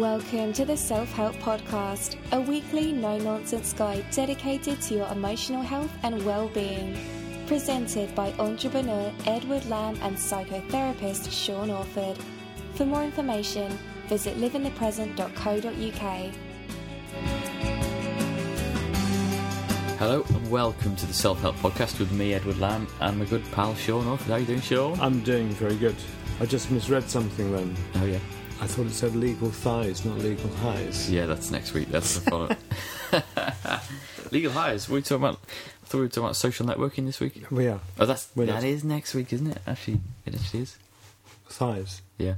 Welcome to the Self-Help Podcast, a weekly no-nonsense guide dedicated to your emotional health and well-being. Presented by entrepreneur Edward Lamb and psychotherapist Sean Orford. For more information, visit liveinthepresent.co.uk. Hello and welcome to the Self-Help Podcast with me, Edward Lamb, and my good pal Sean Orford. How are you doing, Sean? I'm doing very good. I just misread something then. Oh, yeah? I thought it said legal thighs, not legal highs. Yeah, that's next week. That's the follow-up. Legal highs? What are we talking about? I thought we were talking about social networking this week. We are. Oh, that is next week, isn't it? Actually, it actually is. Thighs? Yeah.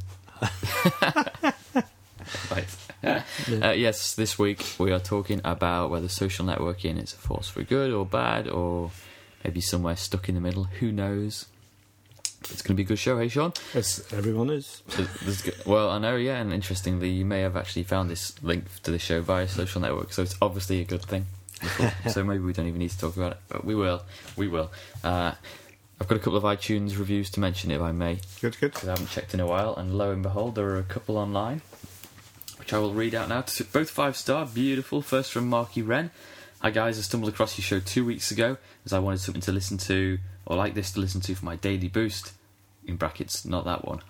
Right. Yes, this week we are talking about whether social networking is a force for good or bad, or maybe somewhere stuck in the middle. Who knows? It's going to be a good show, hey, Sean? Yes, everyone is. Well, I know, yeah, and interestingly, you may have actually found this link to the show via social network, so it's obviously a good thing. So maybe we don't even need to talk about it, but we will. I've got a couple of iTunes reviews to mention, if I may. Good. Because I haven't checked in a while, and lo and behold, there are a couple online, which I will read out now. Both 5-star, beautiful. First from Marky Wren. Hi guys, I stumbled across your show 2 weeks ago, as I wanted something to listen to, or like this to listen to for my daily boost. In brackets, not that one.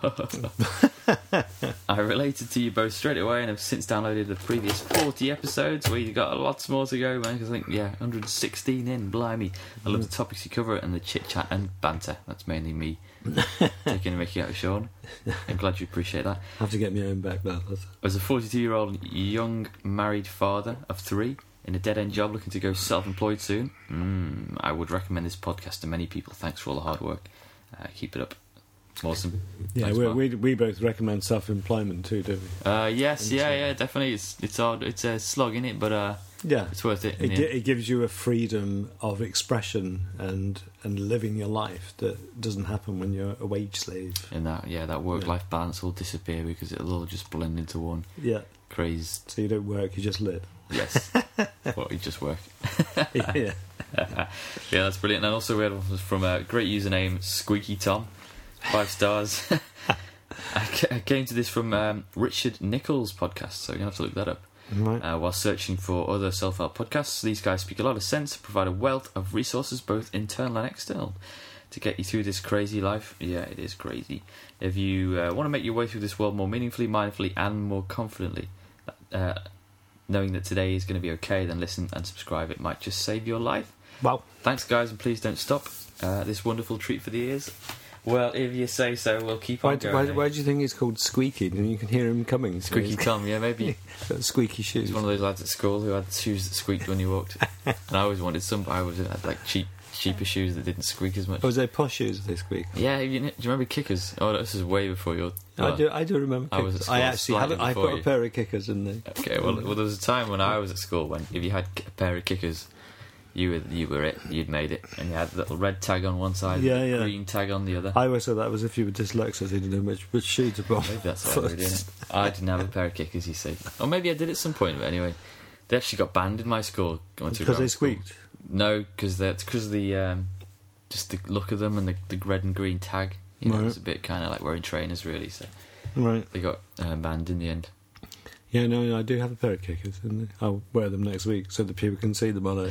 I related to you both straight away and have since downloaded the previous 40 episodes where you got lots more to go, man. Because I think, 116 in, blimey. I love the topics you cover and the chit-chat and banter. That's mainly me taking a mickey out of Sean. I'm glad you appreciate that. I have to get my own back now. As a 42-year-old young married father of 3 in a dead-end job looking to go self-employed soon, I would recommend this podcast to many people. Thanks for all the hard work. Keep it up. Awesome. Yeah, Thanks, we both recommend self-employment too, don't we? Yes, yeah, definitely. It's hard. It's a slog, in it, but yeah, it's worth it. It gives you a freedom of expression and living your life that doesn't happen when you're a wage slave. And that work-life balance will disappear because it'll all just blend into one. Yeah. Craze. So you don't work, you just live. Yes. Well, you just work. Yeah. Yeah, that's brilliant. And also we had one from a great username, Squeaky Tom. 5 stars. I came to this from Richard Nichols' podcast, so you're going to have to look that up. Right. While searching for other self-help podcasts, these guys speak a lot of sense and provide a wealth of resources, both internal and external, to get you through this crazy life. Yeah, it is crazy. If you want to make your way through this world more meaningfully, mindfully, and more confidently, knowing that today is going to be okay, then listen and subscribe. It might just save your life. Wow. Thanks, guys, and please don't stop. This wonderful treat for the ears. Well, if you say so, we'll keep on going. Why do you think it's called Squeaky? And you can hear him coming. Squeaky Tom, yeah, maybe. Got squeaky shoes. He's one of those lads at school who had shoes that squeaked when you walked. And I always wanted some, but I always had like cheaper shoes that didn't squeak as much. Oh, was they posh shoes that they squeak? Yeah, do you remember Kickers? Oh, this is way before your... I do remember Kickers. I was at school I actually have. I've got a pair of Kickers, didn't they? Okay, well, there was a time when I was at school when if you had a pair of Kickers, you were it. You'd made it, and you had the little red tag on one side, and the green tag on the other. I always thought that was if you were dyslexic, you didn't know which shoe to put. Maybe that's what I did. I didn't have a pair of Kickers, you see, or maybe I did at some point. But anyway, they actually got banned in my school because they squeaked. No, because of the just the look of them and the red and green tag. You know, it was a bit kind of like wearing trainers, really. So they got banned in the end. Yeah, no, I do have a pair of Kickers, and I'll wear them next week so that people can see them on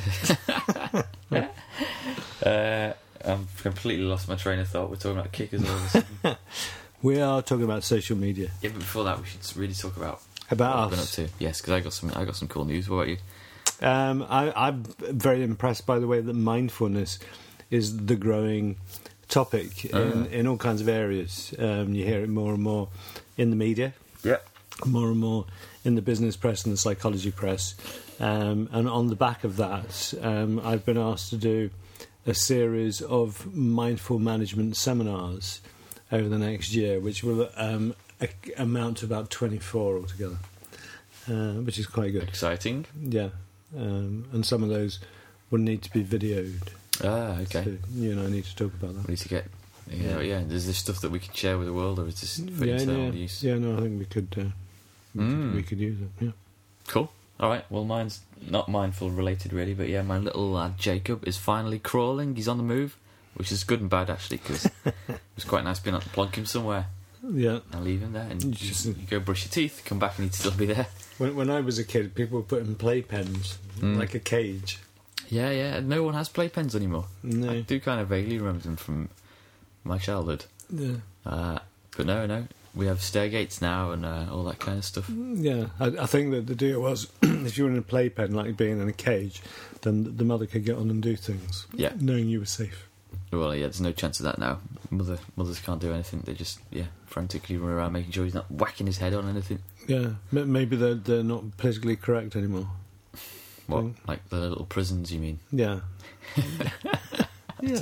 it. I've completely lost my train of thought. We're talking about Kickers all of a sudden. We are talking about social media. Yeah, but before that, we should really talk about what us. Been up to. Yes, because I got some cool news. What about you? I'm very impressed by the way that mindfulness is the growing topic in all kinds of areas. You hear it more and more in the media. Yeah. More and more in the business press and the psychology press. And on the back of that, I've been asked to do a series of mindful management seminars over the next year, which will amount to about 24 altogether, which is quite good. Exciting. Yeah. And some of those will need to be videoed. Ah, okay. So you and I need to talk about that. We need to get... Is this stuff that we can share with the world, or is this for internal use? Yeah, no, I think we could... we could use it, yeah. Cool. All right, well, mine's not mindful related, really, but yeah, my little lad Jacob is finally crawling. He's on the move, which is good and bad, actually, because it was quite nice being able to plonk him somewhere. Yeah. and leave him there. And Just- you go brush your teeth, come back and he'd still be there. When I was a kid, people were putting playpens like a cage. Yeah. No one has playpens anymore. No. I do kind of vaguely remember them from my childhood. Yeah. But no. We have stair gates now and all that kind of stuff. Yeah, I think that the deal was if you were in a playpen, like being in a cage, then the mother could get on and do things, Yeah. knowing you were safe. Well, yeah, there's no chance of that now. Mothers can't do anything. They just, frantically run around making sure he's not whacking his head on anything. Yeah, maybe they're not politically correct anymore. What, Mm. like the little prisons, you mean? Yeah. Yeah.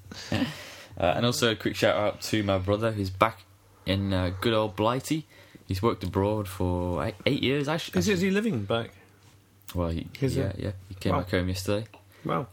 And also a quick shout out to my brother who's back in good old Blighty. He's worked abroad for 8 years, actually. Is he living back? Well, he came Wow. back home yesterday. Wow.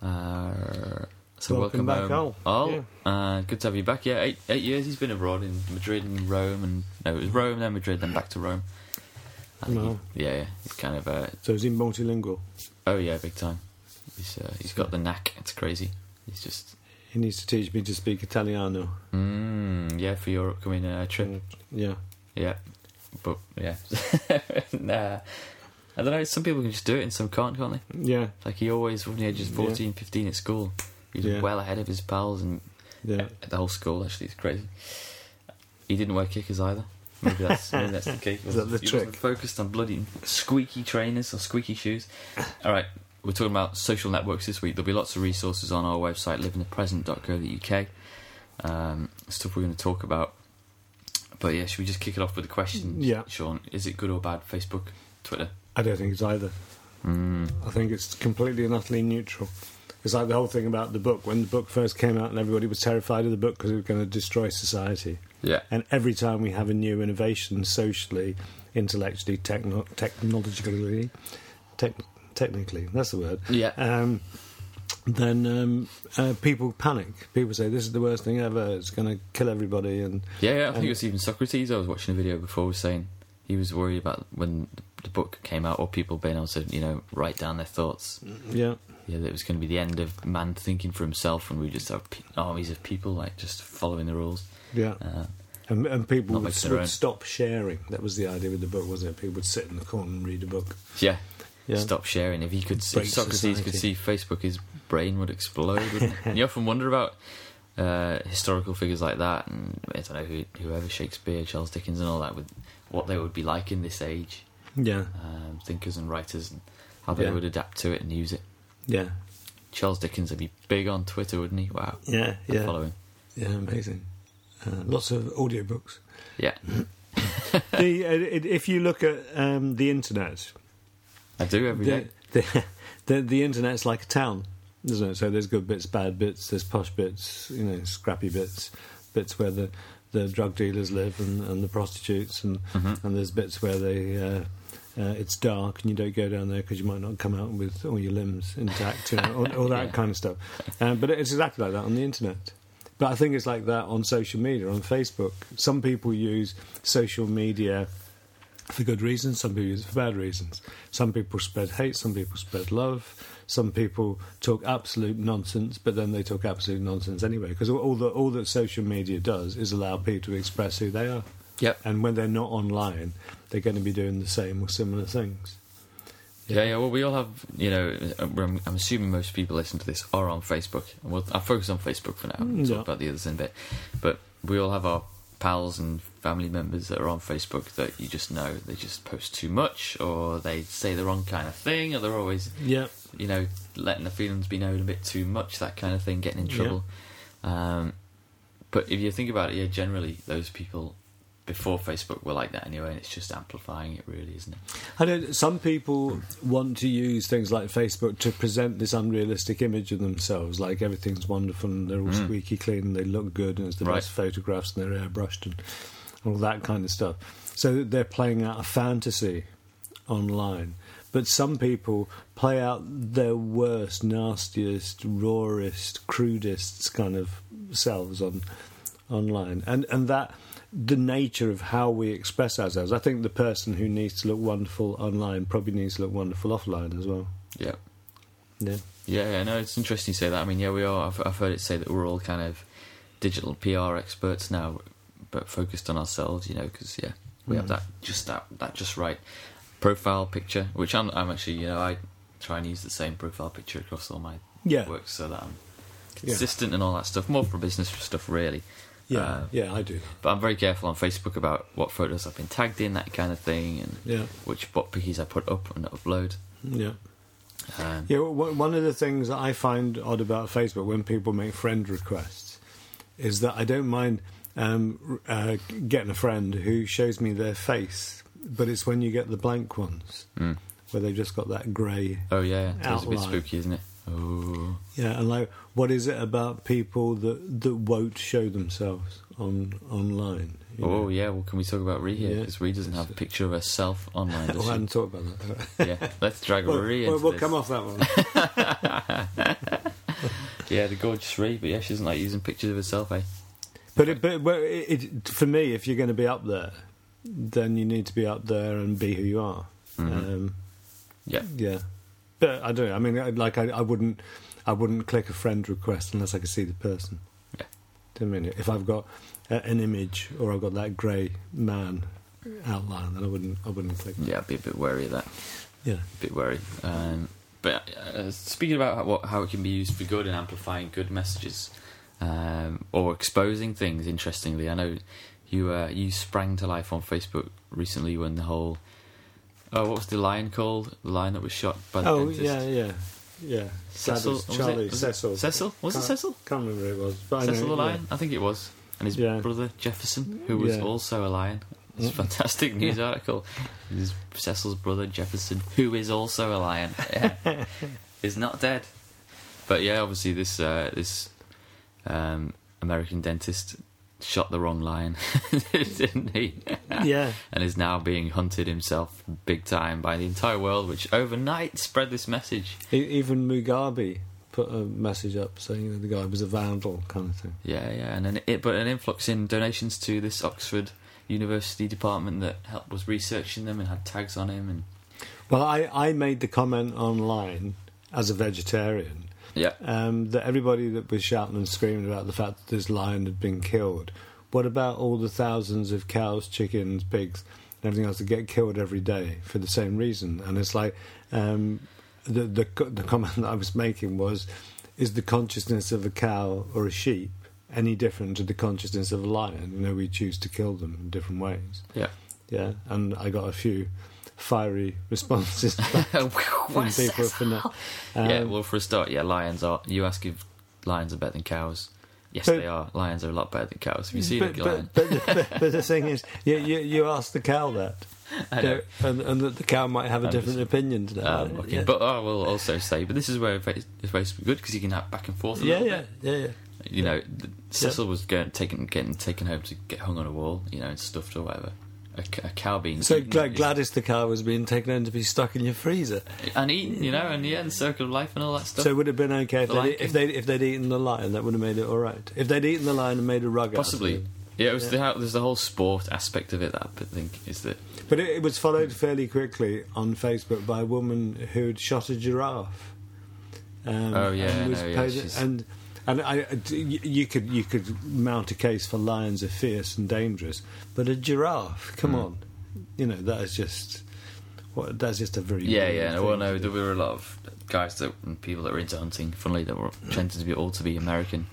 So welcome back, home, Al. good to have you back. Yeah, 8 years he's been abroad in Madrid and Rome, and no, it was Rome, then Madrid, then back to Rome. And Wow. he's kind of So is he multilingual? oh yeah, big time. He's got the knack. It's crazy. He's just He needs to teach me to speak Italiano. for your upcoming trip. Yeah. Yeah, but yeah, nah. I don't know. Some people can just do it, and some can't they? Yeah. Like he always, when he was 14, 15 at school, he was well ahead of his pals and Yeah. the whole school. Actually, it's crazy. He didn't wear kickers either. Maybe that's the key. Is that the He trick? wasn't focused on bloody squeaky trainers or squeaky shoes. All right, we're talking about social networks this week. There'll be lots of resources on our website, liveinthepresent.co.uk. Stuff we're going to talk about. But yeah, should we just kick it off with the question? Yeah. Sean, is it good or bad? Facebook, Twitter? I don't think it's either. I think it's completely and utterly neutral. It's like the whole thing about the book. When the book first came out and everybody was terrified of the book because it was going to destroy society. Yeah. And every time we have a new innovation socially, intellectually, technically, that's the word. Yeah. Then people panic. People say, this is the worst thing ever, it's going to kill everybody. And Yeah, I think it was even Socrates. I was watching a video before was saying he was worried about when the book came out or people being able to, write down their thoughts. yeah. Yeah, that it was going to be the end of man thinking for himself, and we just have armies of people like just following the rules. Yeah. And people Not would making their own. stop sharing. That was the idea with the book, wasn't it? People would sit in the corner and read a book. Yeah, Yeah. stop sharing. If Break Socrates could see society. Facebook, his brain would explode. Wouldn't it? And you often wonder about historical figures like that, and I don't know whoever, Shakespeare, Charles Dickens, and all that, with what they would be like in this age. Yeah. Thinkers and writers, and how they Yeah. would adapt to it and use it. Yeah. Charles Dickens would be big on Twitter, wouldn't he? Wow. Yeah. I'd Yeah. follow him. Yeah, amazing. Lots of audiobooks. Yeah, If you look at the internet, I do every day. the internet's like a town, isn't it? So there's good bits, bad bits, there's posh bits, scrappy bits where the drug dealers live and the prostitutes, and there's bits where they it's dark and you don't go down there because you might not come out with all your limbs intact, all that Yeah. kind of stuff. But it's exactly like that on the internet. But I think it's like that on social media, on Facebook. Some people use social media for good reasons, some people use it for bad reasons. Some people spread hate, some people spread love, some people talk absolute nonsense, but then they talk absolute nonsense anyway, because all that social media does is allow people to express who they are. Yep. And when they're not online, they're going to be doing the same or similar things. Yeah. Well, we all have, I'm assuming most people listen to this are on Facebook. Well, I'll focus on Facebook for now. We'll Yeah. talk about the others in a bit. But we all have our pals and family members that are on Facebook that you just know they just post too much, or they say the wrong kind of thing, or they're always, Yeah. letting their feelings be known a bit too much, that kind of thing, getting in trouble. But if you think about it, generally those people before Facebook were like that anyway, and it's just amplifying it, really, isn't it? Some people want to use things like Facebook to present this unrealistic image of themselves, like everything's wonderful and they're all squeaky clean and they look good and it's the Right. best photographs and they're airbrushed and all that kind of stuff. So they're playing out a fantasy online. But some people play out their worst, nastiest, rawest, crudest kind of selves online. And that... the nature of how we express ourselves. I think the person who needs to look wonderful online probably needs to look wonderful offline as well. Yeah. Yeah. Yeah, no, it's interesting you say that. I mean, we are. I've heard it say that we're all kind of digital PR experts now, but focused on ourselves, because we have that just right profile picture, which I'm actually, I try and use the same profile picture across all my work so that I'm consistent and all that stuff, more for business stuff really. I do. But I'm very careful on Facebook about what photos I've been tagged in, that kind of thing, and what pickies I put up and upload. Yeah. One of the things that I find odd about Facebook when people make friend requests is that I don't mind getting a friend who shows me their face, but it's when you get the blank ones where they've just got that grey outline. It's a bit spooky, isn't it? Oh. Yeah, and what is it about people that won't show themselves online? Well, can we talk about Rhee here? Because Rhee doesn't have a picture of herself online, does she? I hadn't thought about that. Yeah, let's drag Rhee into we'll this. come off that one. Yeah, the gorgeous Rhee, but she doesn't like using pictures of herself, eh? But for me, if you're going to be up there, then you need to be up there and be who you are. Mm-hmm. Yeah. But I don't know. I mean, I wouldn't click a friend request unless I could see the person. Yeah. Do you know what I mean? If I've got an image or I've got that grey man outline, then I wouldn't click. Yeah, I'd be a bit wary of that. Yeah, a bit wary. But speaking about how it can be used for good and amplifying good messages, or exposing things. Interestingly, I know you sprang to life on Facebook recently when the whole. Oh, what was the lion called? The lion that was shot by the dentist? Yeah. Cecil? Cecil. Cecil? Was it Cecil? Can't remember who it was. But Cecil the lion? I think it was. And his brother, Jefferson, who was also a lion. It's a fantastic news article. His Cecil's brother, Jefferson, who is also a lion, is not dead. But obviously this American dentist shot the wrong lion, didn't he? Yeah. And is now being hunted himself big time by the entire world, which overnight spread this message. Even Mugabe put a message up saying the guy was a vandal, kind of thing. Yeah, and an influx in donations to this Oxford University department that was researching them and had tags on him. And well, I made the comment online as a vegetarian. Yeah. That everybody that was shouting and screaming about the fact that this lion had been killed, what about all the thousands of cows, chickens, pigs, and everything else that get killed every day for the same reason? And it's like the comment that I was making was, is the consciousness of a cow or a sheep any different to the consciousness of a lion? We choose to kill them in different ways. Yeah, and I got a few fiery responses from people for that. Well, for a start, lions are. You ask if lions are better than cows. Yes, they are. Lions are a lot better than cows. Have you seen a lion? But the thing is, you ask the cow that, and that the cow might have a different opinion to that. Okay. But I will also say, but this is where it's very good because you can have back and forth. Yeah. Cecil was getting taken home to get hung on a wall, and stuffed or whatever. A cow being so eaten, Gladys the cow was being taken home to be stuck in your freezer and eaten, and the circle of life and all that stuff. So it would have been okay if they'd eaten the lion. That would have made it all right. If they'd eaten the lion and made a rug possibly. Out of it. Yeah, it was there's the whole sport aspect of it that I think is that. But it was followed fairly quickly on Facebook by a woman who'd shot a giraffe. You could mount a case for lions are fierce and dangerous, but a giraffe, come on, that's just a very there were a lot of guys and people that were into hunting, funnily, that were tended to be American,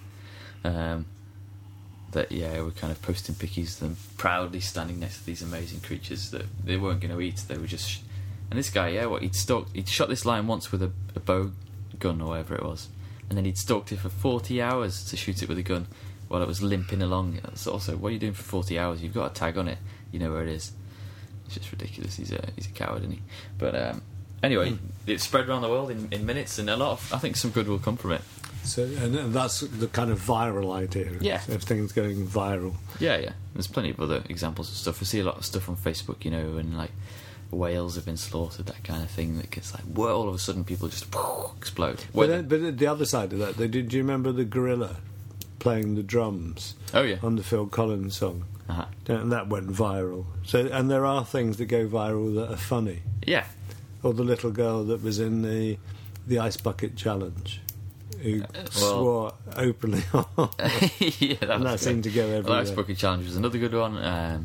that were kind of posting pickies and proudly standing next to these amazing creatures that they weren't going to eat. They were just, and this guy, he'd shot this lion once with a bow gun or whatever it was. And then he'd stalked it for 40 hours to shoot it with a gun while it was limping along. So also, what are you doing for 40 hours? You've got a tag on it. You know where it is. It's just ridiculous. He's a coward, isn't he? But anyway, it spread around the world in minutes, and I think some good will come from it. So, and that's the kind of viral idea. Yeah. Everything's going viral. Yeah. There's plenty of other examples of stuff. I see a lot of stuff on Facebook, and like whales have been slaughtered, that kind of thing, that gets all of a sudden people just explode. But the other side of that, do you remember the gorilla playing the drums? Oh yeah, on the Phil Collins song. Uh-huh. And that went viral. So, and there are things that go viral that are funny. Yeah. Or the little girl that was in the ice bucket challenge. who swore openly on. Yeah, that seemed to go everywhere. Well, Ice Bucket Challenge was another good one.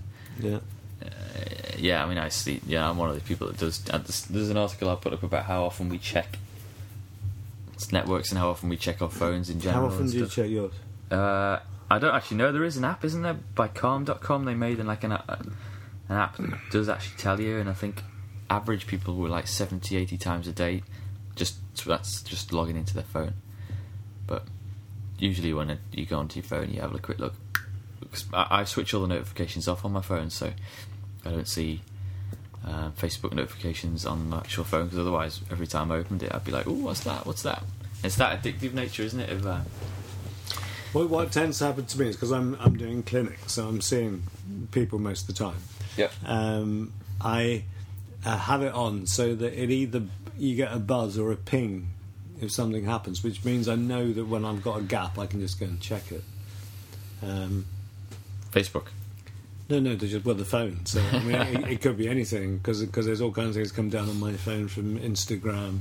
Yeah. I mean, I'm one of the people that does. There's an article I put up about how often we check networks and how often we check our phones in general. How often do you check yours? I don't actually know. There is an app, isn't there? By Calm.com, they made an app that does actually tell you, and I think average people were like 70, 80 times a day. So that's just logging into their phone. But usually when you go onto your phone, you have a quick look. I switch all the notifications off on my phone, so I don't see Facebook notifications on the actual phone, because otherwise every time I opened it I'd be like, "Ooh, what's that?" It's that addictive nature, isn't it, of Well, what tends to happen to me is because I'm doing clinics, so I'm seeing people most of the time. Yep. I have it on so that it either you get a buzz or a ping if something happens, which means I know that when I've got a gap, I can just go and check it. Facebook. No, the phone. So I mean, it could be anything, because there's all kinds of things come down on my phone from Instagram,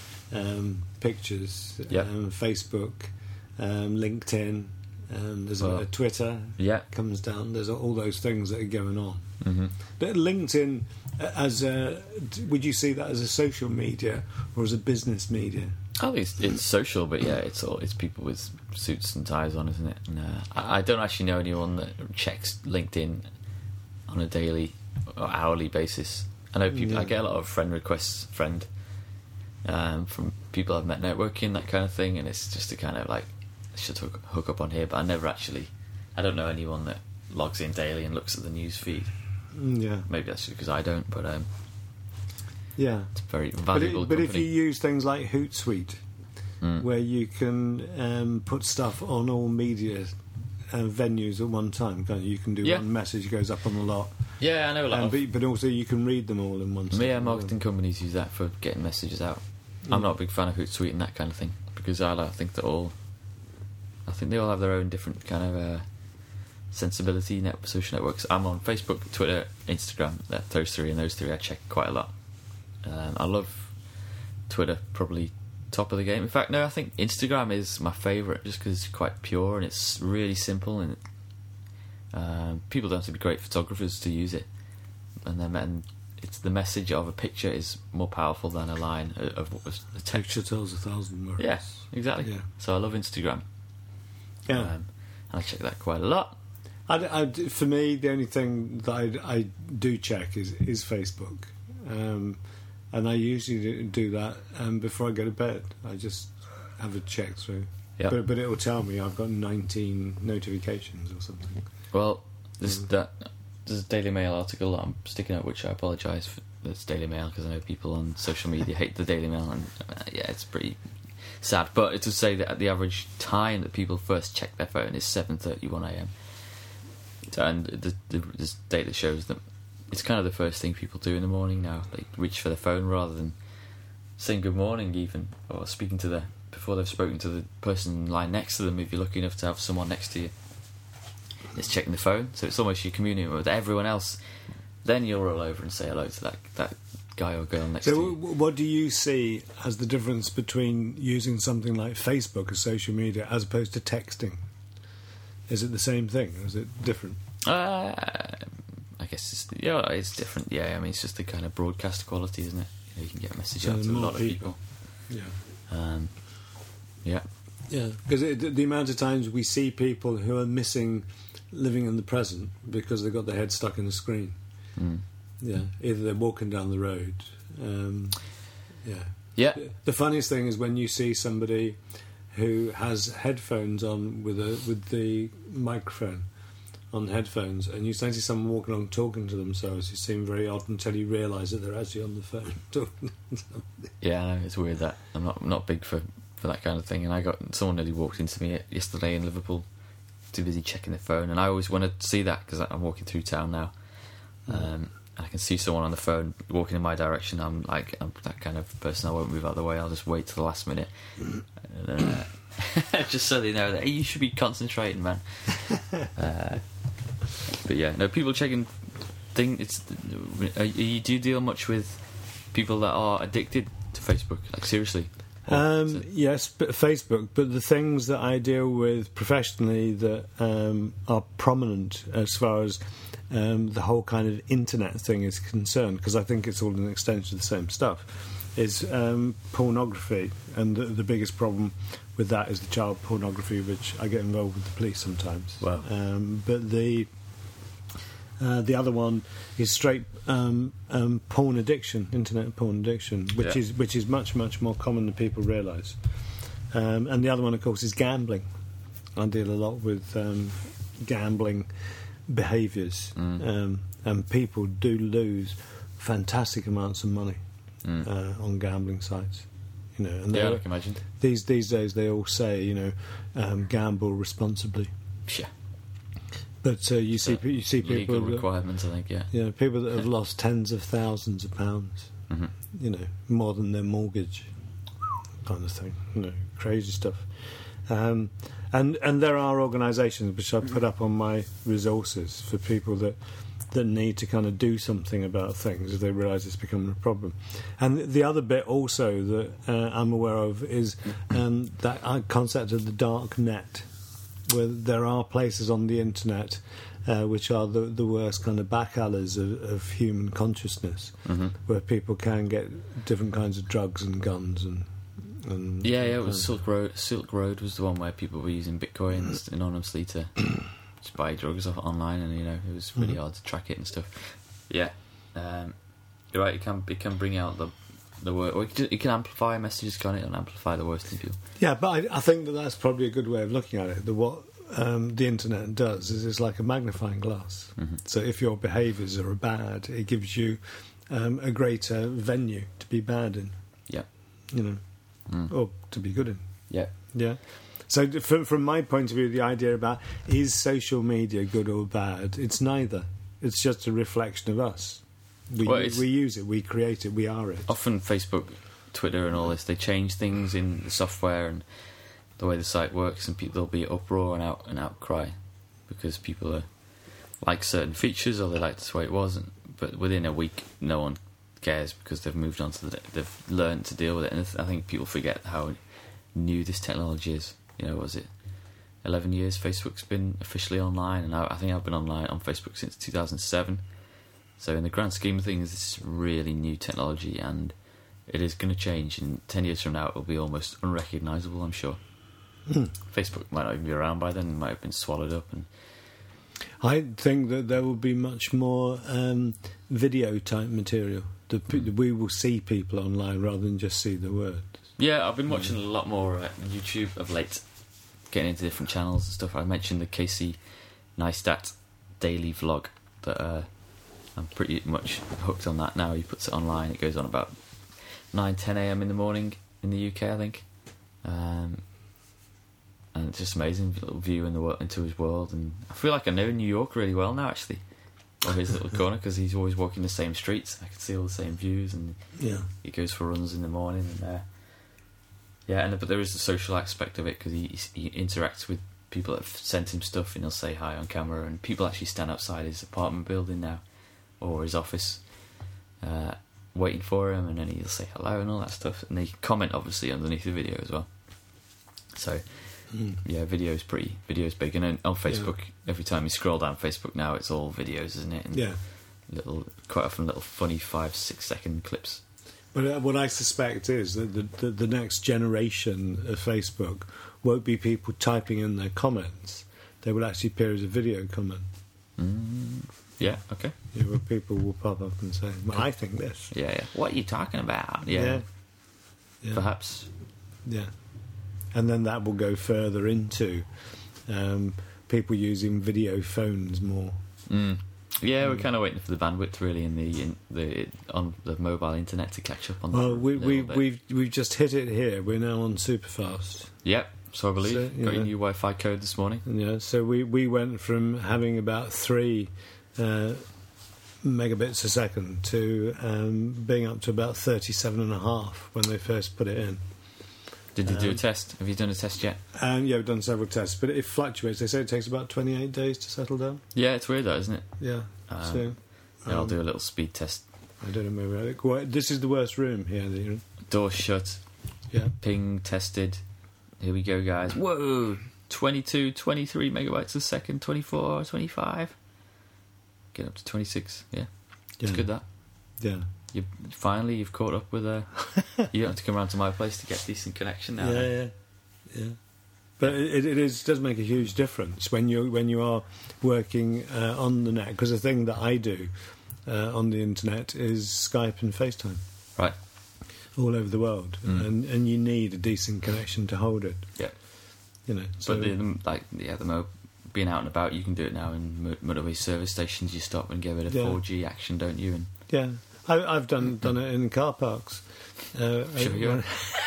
pictures, Facebook, LinkedIn, there's a Twitter. Yeah, comes down. There's all those things that are going on. Mm-hmm. But LinkedIn, would you see that as a social media or as a business media? Oh, it's social, but yeah, it's people with suits and ties on, isn't it? And I don't actually know anyone that checks LinkedIn on a daily or hourly basis. I know people. I get a lot of friend requests, from people I've met networking, that kind of thing, and it's just a kind of like, I should hook up on here, but I don't know anyone that logs in daily and looks at the news feed. Yeah, maybe that's just because I don't, but yeah, it's very valuable. But if you use things like Hootsuite, where you can put stuff on all media venues at one time, you can do one message goes up on the lot. Yeah, I know a lot. But also you can read them all in one. Yeah, marketing companies use that for getting messages out. I'm not a big fan of Hootsuite and that kind of thing, because I think they all have their own different kind of sensibility. Social networks. I'm on Facebook, Twitter, Instagram. Those three I check quite a lot. I love Twitter, probably top of the game. In fact, no, I think Instagram is my favourite, just because it's quite pure and it's really simple, and people don't have to be great photographers to use it. And it's the message of a picture is more powerful than a line of a text. Picture tells 1,000 words. Yeah, exactly. Yeah. So I love Instagram. Yeah, and I check that quite a lot. For me, the only thing that I do check is Facebook. And I usually do that before I go to bed. I just have a check through. Yep. But it will tell me I've got 19 notifications or something. Well, there's a Daily Mail article that I'm sticking out, which I apologise for. It's Daily Mail, because I know people on social media hate the Daily Mail, and it's pretty sad. But it does say that the average time that people first check their phone is 7:31am. And there's data that shows that it's kind of the first thing people do in the morning now. They reach for their phone rather than saying good morning, even, or speaking to before they've spoken to the person lying next to them. If you're lucky enough to have someone next to you, it's checking the phone. So it's almost you're communicating with everyone else. Then you'll roll over and say hello to that guy or girl next to you. So what do you see as the difference between using something like Facebook as social media as opposed to texting? Is it the same thing, or is it different? I guess it's different. Yeah, I mean, it's just the kind of broadcast quality, isn't it? You can get a message out to a lot of people. Yeah. Yeah. Yeah, because the amount of times we see people who are missing living in the present because they've got their head stuck in the screen. Yeah, either they're walking down the road. Yeah. The funniest thing is when you see somebody who has headphones on with the microphone on headphones, and you see someone walking along talking to themselves, who seem very odd until you realise that they're actually on the phone talking to somebody. Yeah, I know, it's weird that I'm not big for that kind of thing, and someone nearly walked into me yesterday in Liverpool, too busy checking their phone, and I always want to see that because I'm walking through town now, and I can see someone on the phone walking in my direction. I'm that kind of person. I won't move out of the way. I'll just wait till the last minute, just so they know that you should be concentrating, man. But yeah, no, people checking things. Do you deal much with people that are addicted to Facebook? Like, seriously? Yes, but Facebook. But the things that I deal with professionally that are prominent as far as the whole kind of internet thing is concerned, because I think it's all an extension of the same stuff, is pornography. And the biggest problem with that is the child pornography, which I get involved with the police sometimes. Wow. But the other one is straight porn addiction, internet porn addiction, which is much more common than people realise. And the other one, of course, is gambling. I deal a lot with gambling behaviours, and people do lose fantastic amounts of money on gambling sites. You know, and I can imagine. These days they all say, gamble responsibly. Yeah. But you see people legal requirements, I think. Yeah, people that have lost tens of thousands of pounds. Mm-hmm. More than their mortgage, kind of thing. Crazy stuff. And there are organisations which I put up on my resources for people that need to kind of do something about things if they realise it's becoming a problem. And the other bit also that I'm aware of is that concept of the dark net, where there are places on the internet which are the worst kind of back alleys of human consciousness, where people can get different kinds of drugs and guns and it was Silk Road. Silk Road was the one where people were using bitcoins anonymously to just buy drugs off online, and it was really hard to track it and stuff. Yeah, you're right. It can bring out the worst, or it can amplify messages, can't it, and amplify the worst in people. Yeah, but I think that's probably a good way of looking at it. What the internet does is it's like a magnifying glass. So if your behaviours are bad, it gives you a greater venue to be bad in. Yeah. Or to be good in. Yeah. Yeah. So from my point of view, the idea about is social media good or bad, it's neither. It's just a reflection of us. We use it, we create it, we are it. Often Facebook, Twitter and all this, they change things in the software and the way the site works, and there'll be uproar and outcry because people like certain features or they like the way it was, but within a week no one cares because they've moved on to they've learned to deal with it. And I think people forget how new this technology is. Was it 11 years Facebook's been officially online, and I think I've been online on Facebook since 2007. So in the grand scheme of things, this is really new technology, and it is going to change. In 10 years from now, it will be almost unrecognisable, I'm sure. Facebook might not even be around by then, it might have been swallowed up. And I think that there will be much more video type material. We will see people online rather than just see the words. Yeah, I've been watching a lot more YouTube of late, getting into different channels and stuff. I mentioned the Casey Neistat daily vlog that I'm pretty much hooked on that now. He puts it online. It goes on about 9-10 a.m. in the morning in the UK, I think. And it's just amazing, little view into his world. And I feel like I know New York really well now, actually, or his little corner, because he's always walking the same streets. I can see all the same views, and he goes for runs in the morning. And but there is the social aspect of it, because he interacts with people that have sent him stuff, and he'll say hi on camera, and people actually stand outside his apartment building now, or his office, waiting for him, and then he'll say hello and all that stuff, and they comment obviously underneath the video as well. So video's big, and then on Facebook, every time you scroll down Facebook now, it's all videos, isn't it? And quite often little funny 5-6 second clips. But what I suspect is that the next generation of Facebook won't be people typing in their comments. They will actually appear as a video comment. Yeah, okay. Where people will pop up and say, well, I think this. Yeah. What are you talking about? Yeah. Perhaps. Yeah. And then that will go further into people using video phones more. Yeah, we're kind of waiting for the bandwidth really on the mobile internet to catch up on. Well, we've just hit it here. We're now on superfast. Yep. So I believe got your new Wi-Fi code this morning. Yeah. So we went from having about 3 megabits a second to being up to about 37.5 when they first put it in. Did you do a test? Have you done a test yet? Yeah, we've done several tests, but it fluctuates. They say it takes about 28 days to settle down. Yeah, it's weird though, isn't it? Yeah. I'll do a little speed test. I don't know, maybe. This is the worst room here. Door shut. Yeah. Ping tested. Here we go, guys. Whoa! 22, 23 megabytes a second, 24, 25. Get up to 26. Yeah. It's good, that. Yeah. You've caught up with you don't have to come around to my place to get a decent connection now. Yeah. But it does make a huge difference when you are working on the net, because the thing that I do on the internet is Skype and FaceTime. Right. All over the world, and you need a decent connection to hold it. Yeah. So, But being out and about, you can do it now in motorway service stations. You stop and get a bit of 4G action, don't you? And yeah, I've done it in car parks. Sure.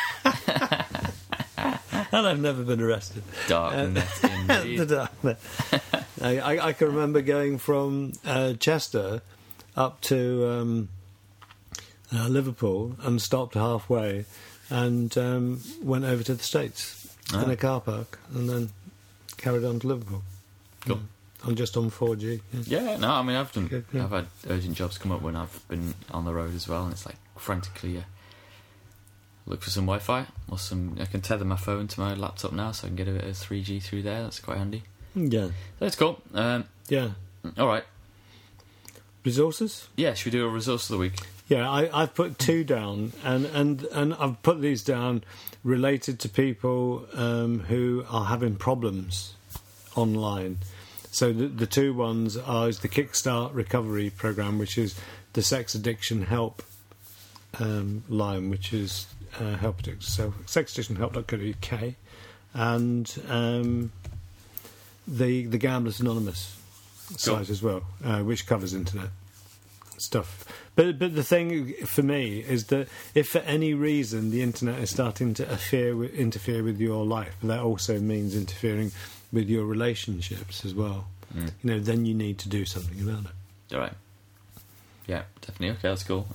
And I've never been arrested. Darknet, indeed. The darknet. I can remember going from Chester up to Liverpool and stopped halfway and went over to the States in a car park and then carried on to Liverpool. Cool. I'm just on 4G. Yeah, no, I mean, I've had urgent jobs come up when I've been on the road as well, and it's like frantically look for some Wi-Fi or I can tether my phone to my laptop now, so I can get a bit of 3G through there. That's quite handy. Yeah, that's cool. Yeah. All right. Resources? Yeah, should we do a resource of the week? Yeah, I've put 2 down, and I've put these down related to people who are having problems online. So the 2 ones is the Kickstart Recovery Programme, which is the Sex Addiction Help line, which is Help Addict, so sexaddictionhelp.co.uk, and the Gamblers Anonymous site as well, which covers internet stuff. But the thing for me is that if for any reason the internet is starting to interfere with your life, that also means interfering with your relationships as well. Then you need to do something about it. All right. Yeah, definitely. Okay, that's cool.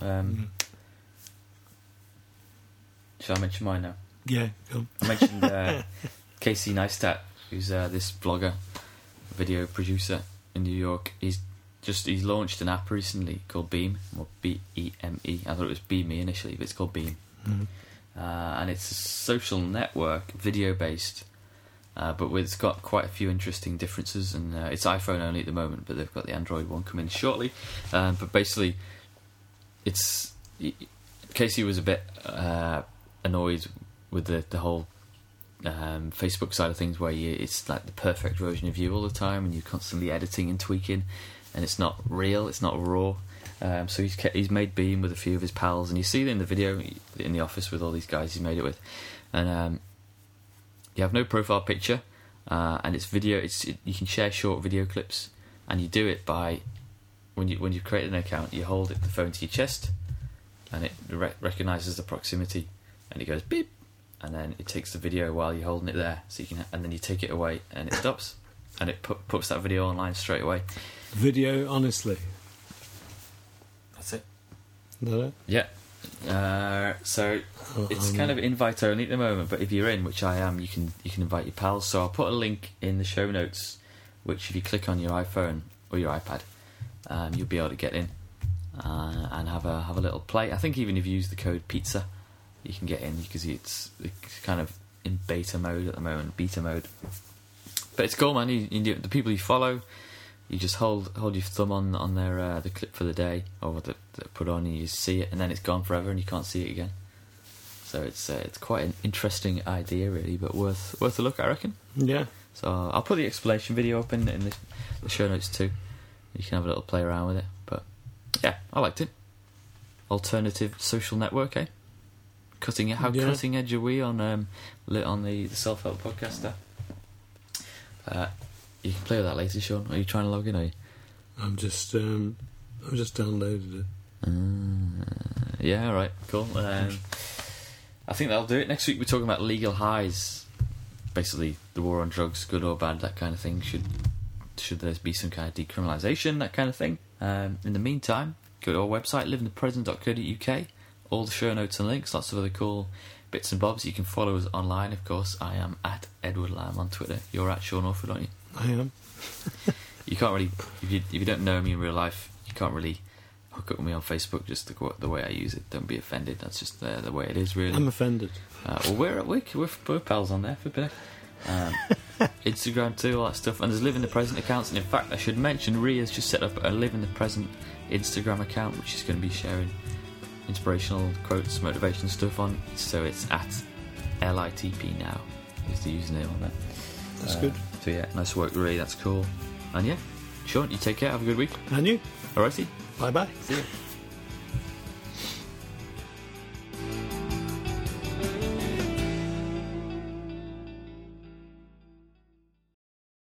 Shall I mention mine now? Yeah, cool. I mentioned Casey Neistat, who's this blogger, video producer in New York. He's launched an app recently called Beam, or B-E-M-E. I thought it was Beamy initially, but it's called Beam. And it's a social network, video-based, but it's got quite a few interesting differences, and it's iPhone only at the moment, but they've got the Android one coming shortly. But basically, Casey was a bit annoyed with the whole Facebook side of things, where it's like the perfect version of you all the time, and you're constantly editing and tweaking, and it's not real, it's not raw. So he's made Beam with a few of his pals, and you see it in the video in the office with all these guys he's made it with, and you have no profile picture, and it's video. You can share short video clips, and you do it by when you've created an account, you hold the phone to your chest, and it recognises the proximity, and it goes beep, and then it takes the video while you're holding it there, so you can, and then you take it away, and it stops, and it puts that video online straight away. Video, honestly. That's it. Is that it? Yeah. So it's kind of invite only at the moment, but if you're in, which I am, you can invite your pals. So I'll put a link in the show notes, which if you click on your iPhone or your iPad, you'll be able to get in and have a little play. I think even if you use the code PIZZA, you can get in, because it's kind of in beta mode at the moment, beta mode. But it's cool, man. You the people you follow, you just hold your thumb on their the clip for the day, or what they put on, and you see it, and then it's gone forever, and you can't see it again. So it's quite an interesting idea, really, but worth a look, I reckon. Yeah. So I'll put the explanation video up in the show notes too. You can have a little play around with it. But yeah, I liked it. Alternative social network, eh? Cutting edge are we on the Self-Help podcast there? You can play with that later, Sean. Are you trying to log in? Are you? I'm just downloaded it. Yeah, all right, cool. I think that'll do it. Next week we're talking about legal highs, basically the war on drugs, good or bad, that kind of thing. Should there be some kind of decriminalisation, that kind of thing. In the meantime, go to our website, liveinthepresent.co.uk. All the show notes and links, lots of other cool bits and bobs. You can follow us online, of course. I am at Edward Lamb on Twitter. You're at Sean Orford, aren't you? I am. You can't really, if you don't know me in real life, you can't really hook up with me on Facebook, just the way I use it. Don't be offended. That's just the way it is, really. I'm offended. Well, we're pals on there, for Instagram too, all that stuff. And there's Live in the Present accounts. And in fact, I should mention, Ria's just set up a Live in the Present Instagram account, which is going to be sharing inspirational quotes, motivation stuff on. So it's at LITP now is the username on that. That's good. So yeah, nice work, Ria. That's cool. And yeah, Sean, you take care. Have a good week. And you. Alrighty. Bye bye. See you.